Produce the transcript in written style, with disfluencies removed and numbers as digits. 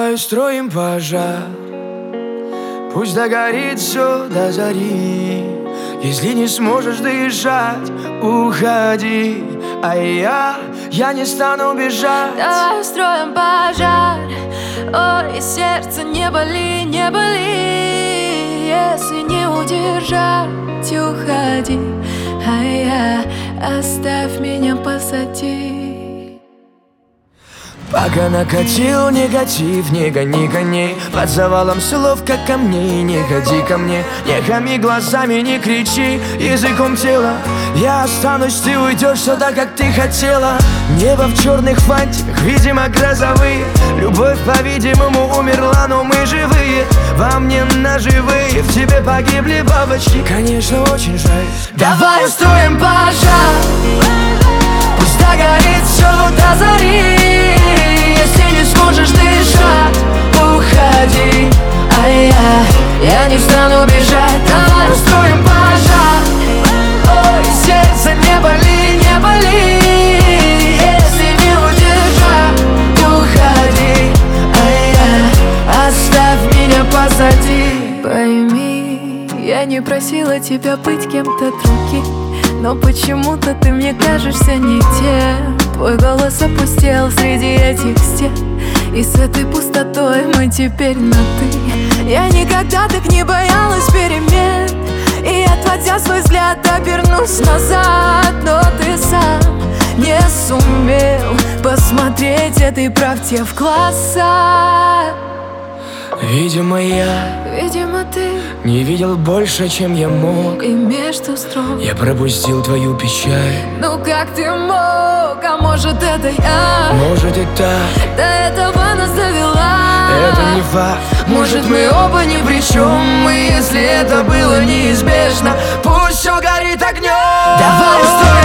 Давай устроим пожар, пусть догорит все до зари. Если не сможешь дышать, уходи, а я не стану бежать. Давай устроим пожар, ой, сердце, не боли, не боли. Если не удержать, уходи, оставь меня позади. Пока накатил негатив, не гони коней под завалом слов, как камней. Не ходи ко мне, не хами глазами, не кричи языком тела. Я останусь, ты уйдешь сюда, как ты хотела. Небо в черных фантиках, видимо, грозовые. Любовь, по-видимому, умерла, но мы живые. Во мне наживые, в тебе погибли бабочки. Конечно, очень жаль. Давай устроим пожар, пусть догорит все до зари. Если не сможешь дышать, уходи, я не стану бежать. Давай устроим пожар, ой, сердце, не боли, не боли. Если не удержать, уходи, оставь меня позади. Пойми, я не просила тебя быть кем-то другим, но почему-то ты мне кажешься не тем. Твой голос опустел среди этих стен, и с этой пустотой мы теперь на «ты». Я никогда так не боялась перемен, и, отводя свой взгляд, обернусь назад. Но ты сам не сумел посмотреть этой правде в глаза. Видимо, ты не видел больше, чем я мог, и между строк я пропустил твою печаль. Ну как ты мог, а может это я? Может и так, до этого нас довела. это не факт. Может мы оба ни при чем, и если это было неизбежно, пусть все горит огнем. Давай устроим